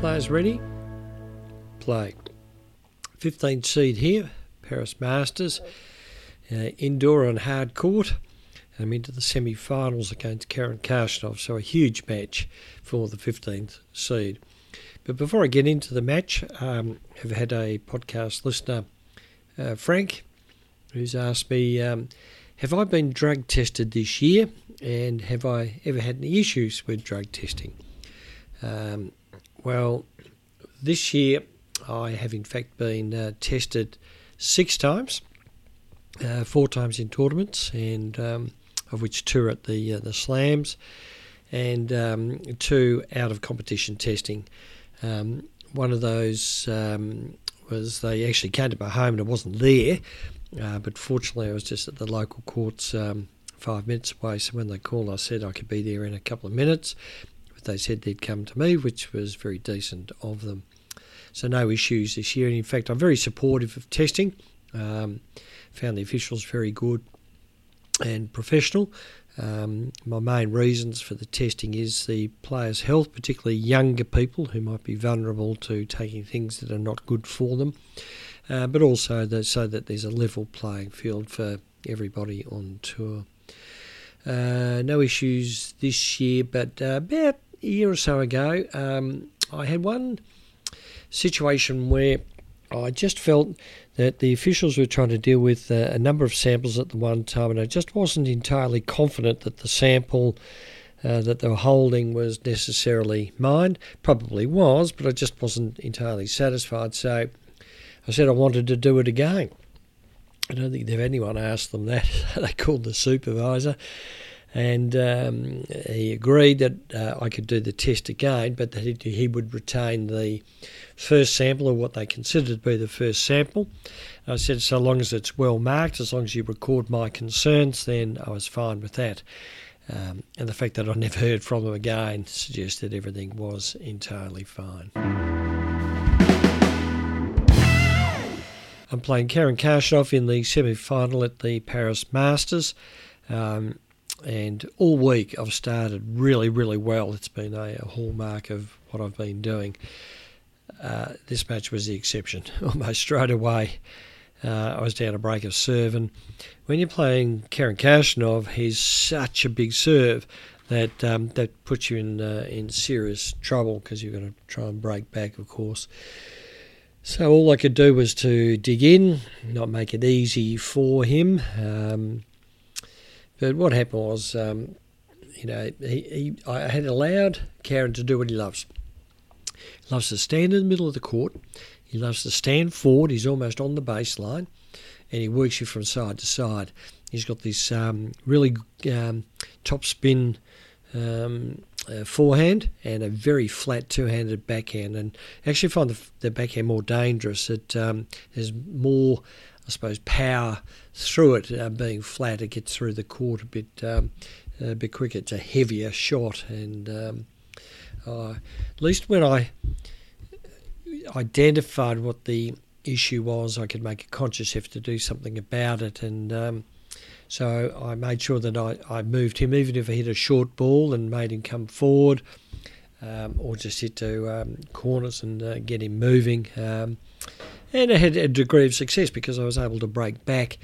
Players ready? Play. 15th seed here, Paris Masters, indoor on hard court. I'm into the semi-finals against Karen Khachanov, so a huge match for the 15th seed. But before I get into the match, I've had a podcast listener, Frank, who's asked me, have I been drug tested this year, and have I ever had any issues with drug testing? Well, this year I have in fact been tested 6 times, 4 times in tournaments, and of which 2 at the slams, and 2 out of competition testing. One of those was they actually came to my home and I wasn't there, but fortunately I was just at the local courts 5 minutes away, so when they called I said I could be there in a couple of minutes. But they said they'd come to me, which was very decent of them. So no issues this year, and in fact I'm very supportive of testing. Found the officials very good and professional. My main reasons for the testing is the players' health, particularly younger people who might be vulnerable to taking things that are not good for them, but also so that there's a level playing field for everybody on tour. No issues this year, but about a year or so ago I had one situation where I just felt that the officials were trying to deal with a number of samples at the one time, and I just wasn't entirely confident that the sample that they were holding was necessarily mine. Probably was, but I just wasn't entirely satisfied. So I said I wanted to do it again. I don't think anyone asked them that. They called the supervisor, and he agreed that I could do the test again, but that he would retain the first sample, or what they considered to be the first sample. I said so long as it's well marked, as long as you record my concerns, then I was fine with that. And the fact that I never heard from them again suggests that everything was entirely fine. I'm playing Karen Khachanov in the semi-final at the Paris Masters. And all week I've started really, really well. It's been a hallmark of what I've been doing. This match was the exception. Almost straight away I was down a break of serve, and when you're playing Karen Khachanov, he's such a big serve that that puts you in serious trouble, because you're going to try and break back, of course. So all I could do was to dig in, not make it easy for him. But what happened was, I had allowed Karen to do what he loves. He loves to stand in the middle of the court. He loves to stand forward. He's almost on the baseline, and he works you from side to side. He's got this really top spin forehand and a very flat two-handed backhand. And I actually find the backhand more dangerous. There's more, I suppose, power through it, being flat. It gets through the court a bit quicker. It's a heavier shot, and at least when I identified what the issue was, I could make a conscious effort to do something about it. And so I made sure that I moved him, even if I hit a short ball, and made him come forward, or just hit to corners and get him moving. And I had a degree of success because I was able to break back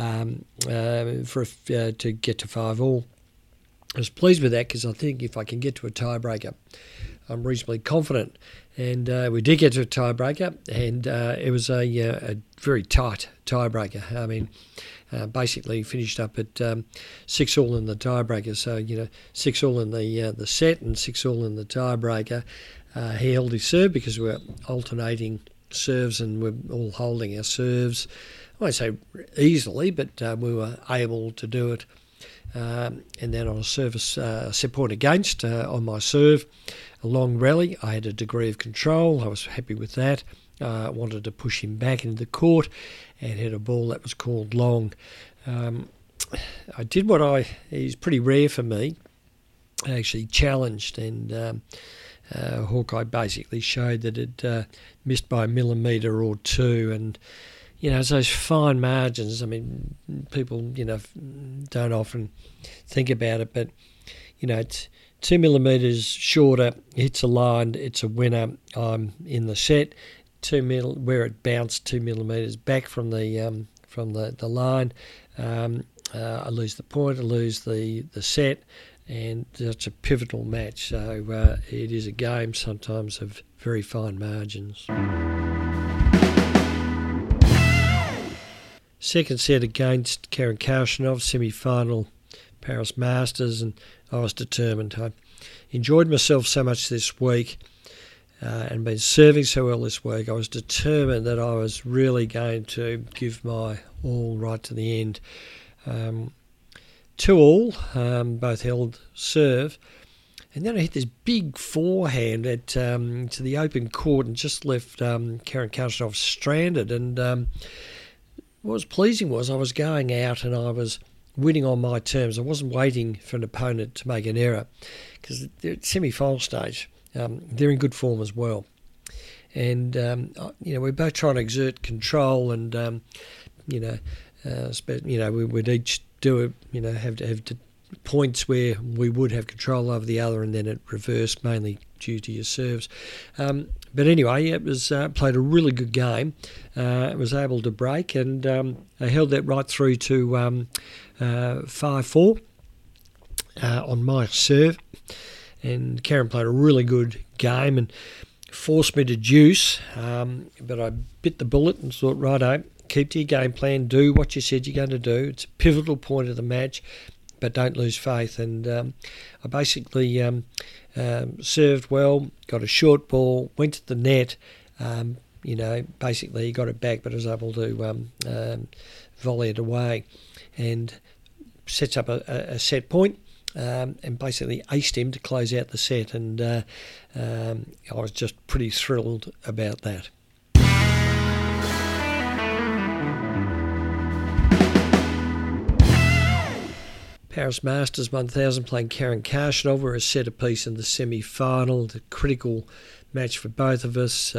to get to 5-all. I was pleased with that, because I think if I can get to a tiebreaker, I'm reasonably confident. And we did get to a tiebreaker, and it was a very tight tiebreaker. I mean, basically finished up at 6-all in the tiebreaker. So 6-all in the set and 6-all in the tiebreaker. He held his serve because we were alternating serves, and we're all holding our serves. I won't say easily, but we were able to do it. And then on a service set point against on my serve, a long rally, I had a degree of control. I was happy with that. I wanted to push him back into the court and hit a ball that was called long. I did what is pretty rare for me. I actually challenged, and Hawkeye basically showed that it missed by a millimetre or 2, and it's those fine margins. I mean, people don't often think about it, but it's 2 millimetres shorter, hits a line, it's a winner. I'm in the set. Where it bounced 2 millimetres back from the line, I lose the point, I lose the set, and it's a pivotal match. So it is a game sometimes of very fine margins. Second set against Karen Khachanov, semi-final Paris Masters, and I was determined. I enjoyed myself so much this week and been serving so well this week. I was determined that I was really going to give my all right to the end. 2-all, both held serve. And then I hit this big forehand to the open court and just left Karen Khachanov stranded. And what was pleasing was I was going out and I was winning on my terms. I wasn't waiting for an opponent to make an error, because they're at semi-final stage. They're in good form as well. And, we're both trying to exert control and, we would each do it, have points where we would have control over the other, and then it reversed, mainly due to your serves. But anyway, it was played a really good game. It was able to break, and I held that right through to 5-4 on my serve. And Karen played a really good game and forced me to juice, but I bit the bullet and thought, righto, keep to your game plan, do what you said you're going to do. It's a pivotal point of the match, but don't lose faith. And I basically served well, got a short ball, went to the net, basically got it back, but I was able to volley it away and sets up a set point. And basically aced him to close out the set, and I was just pretty thrilled about that. Paris Masters 1000 playing Karen Khachanov. We're a set apiece in the semi-final. The critical match for both of us.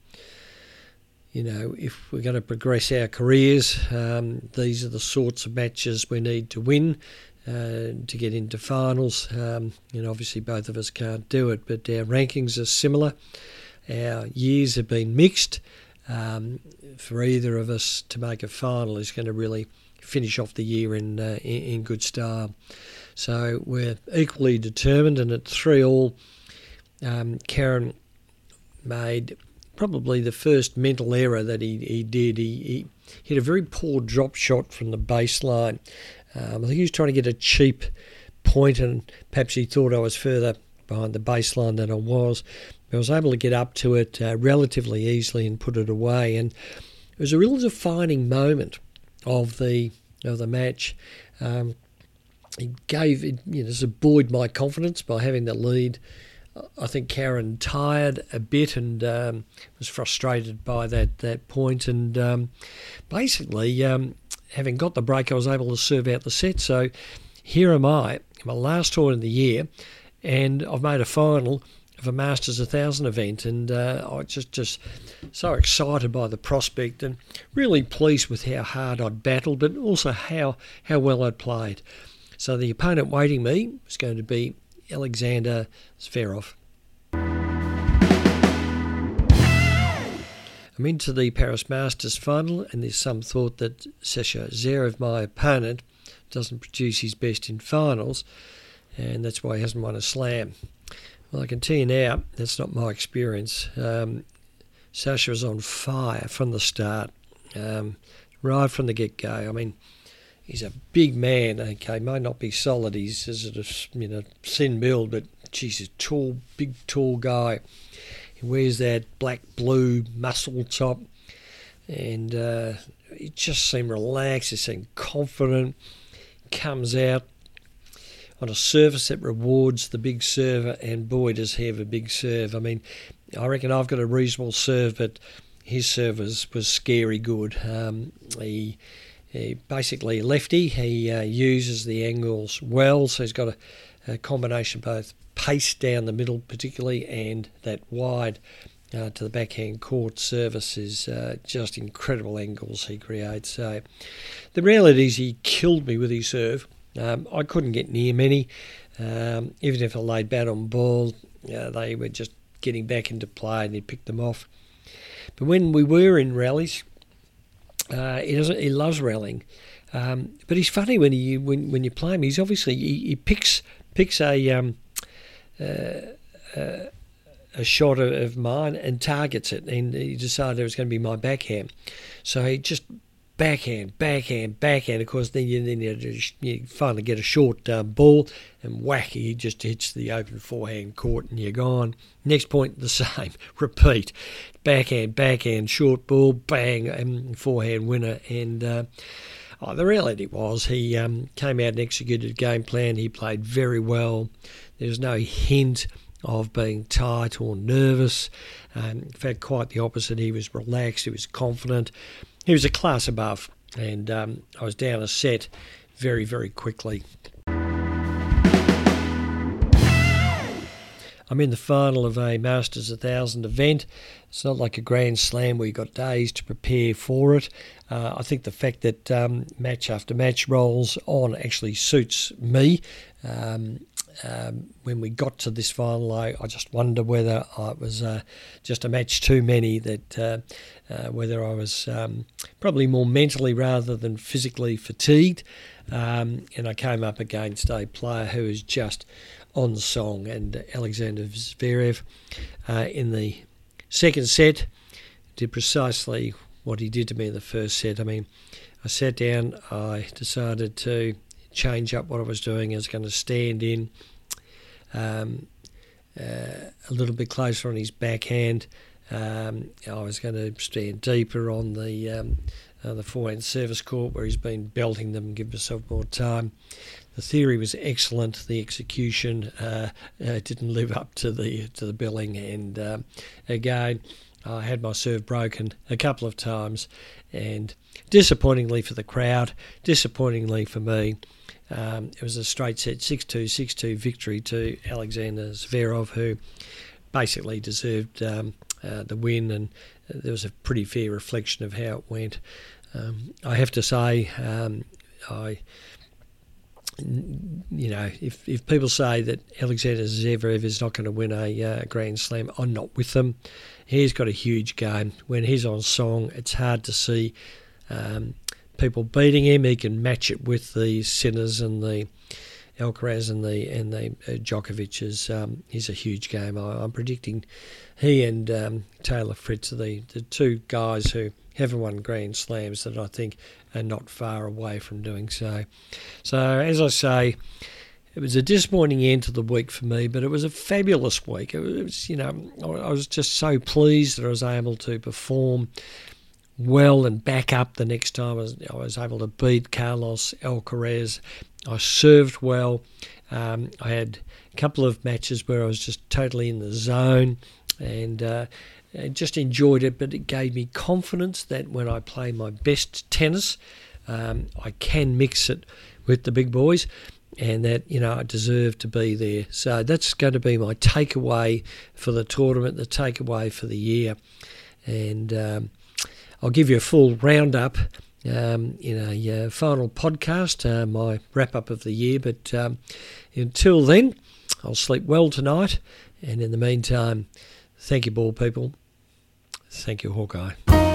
If we're going to progress our careers, these are the sorts of matches we need to win to get into finals. Obviously both of us can't do it, but our rankings are similar. Our years have been mixed. For either of us to make a final is going to really finish off the year in good style. So we're equally determined, and at 3-all, Karen made probably the first mental error that he did. He hit a very poor drop shot from the baseline. I think he was trying to get a cheap point, and perhaps he thought I was further behind the baseline than I was. I was able to get up to it relatively easily and put it away, and it was a real defining moment of the match. He gave it, sort of buoyed my confidence by having the lead. I think Karen tired a bit and was frustrated by that point, and basically having got the break, I was able to serve out the set. So here am I, my last tournament of the year, and I've made a final of a Masters 1000 event, and I just so excited by the prospect and really pleased with how hard I'd battled, but also how well I'd played. So the opponent waiting me was going to be Alexander Zverev. I'm into the Paris Masters final, and there's some thought that Sasha Zverev, my opponent, doesn't produce his best in finals, and that's why he hasn't won a slam. Well, I can tell you now, that's not my experience. Sasha was on fire from the start, right from the get-go. I mean, he's a big man, okay, might not be solid, he's sort of, thin build, but geez, he's a big tall guy. He wears that black-blue muscle top, and he just seemed relaxed, he seemed confident, comes out on a surface that rewards the big server, and boy, does he have a big serve. I mean, I reckon I've got a reasonable serve, but his serve was scary good. He basically lefty. He uses the angles well, so he's got a combination of both pace down the middle particularly, and that wide to the backhand court service is just incredible angles he creates. So the reality is he killed me with his serve. I couldn't get near many. Even if I laid bad on ball, they were just getting back into play and he picked them off. But when we were in rallies, he loves rallying. But he's funny when you play him. He's obviously he picks a shot of mine and targets it, and he decided it was going to be my backhand. So he just backhand. Of course, then you finally get a short ball, and whack, he just hits the open forehand court, and you're gone. Next point, the same. Repeat. Backhand, short ball, bang, and forehand winner. And the reality was he came out and executed a game plan. He played very well. There was no hint of being tight or nervous. In fact, quite the opposite. He was relaxed. He was confident. He was a class above, and I was down a set very, very quickly. I'm in the final of a Masters 1000 event. It's not like a Grand Slam where you've got days to prepare for it. I think the fact that match after match rolls on actually suits me. When we got to this final, I just wonder whether it was just a match too many, that whether I was probably more mentally rather than physically fatigued. And I came up against a player who was just on song, and Alexander Zverev in the second set did precisely what he did to me in the first set. I mean, I sat down, I decided to change up what I was doing. I was going to stand in a little bit closer on his backhand. I was going to stand deeper on the forehand service court where he's been belting them and give myself more time. The theory was excellent. The execution didn't live up to the billing, and again, I had my serve broken a couple of times, and disappointingly for the crowd, disappointingly for me, it was a straight set 6-2, 6-2 victory to Alexander Zverev, who basically deserved the win, and there was a pretty fair reflection of how it went. I have to say, if people say that Alexander Zverev is not going to win a Grand Slam, I'm not with them. He's got a huge game. When he's on song, it's hard to see people beating him. He can match it with the Sinners and the Alcaraz and the Djokovic's. He's a huge game. I'm predicting he and Taylor Fritz are the two guys who haven't won Grand Slams that I think are not far away from doing so. So, as I say, it was a disappointing end to the week for me, but it was a fabulous week. It was, I was just so pleased that I was able to perform well and back up the next time. I was able to beat Carlos Alcaraz. I served well. I had a couple of matches where I was just totally in the zone, and I just enjoyed it, but it gave me confidence that when I play my best tennis, I can mix it with the big boys, and that, I deserve to be there. So that's going to be my takeaway for the tournament, the takeaway for the year. And I'll give you a full roundup in a final podcast, my wrap-up of the year. But until then, I'll sleep well tonight. And in the meantime, thank you, ball people. Thank you, Hawkeye.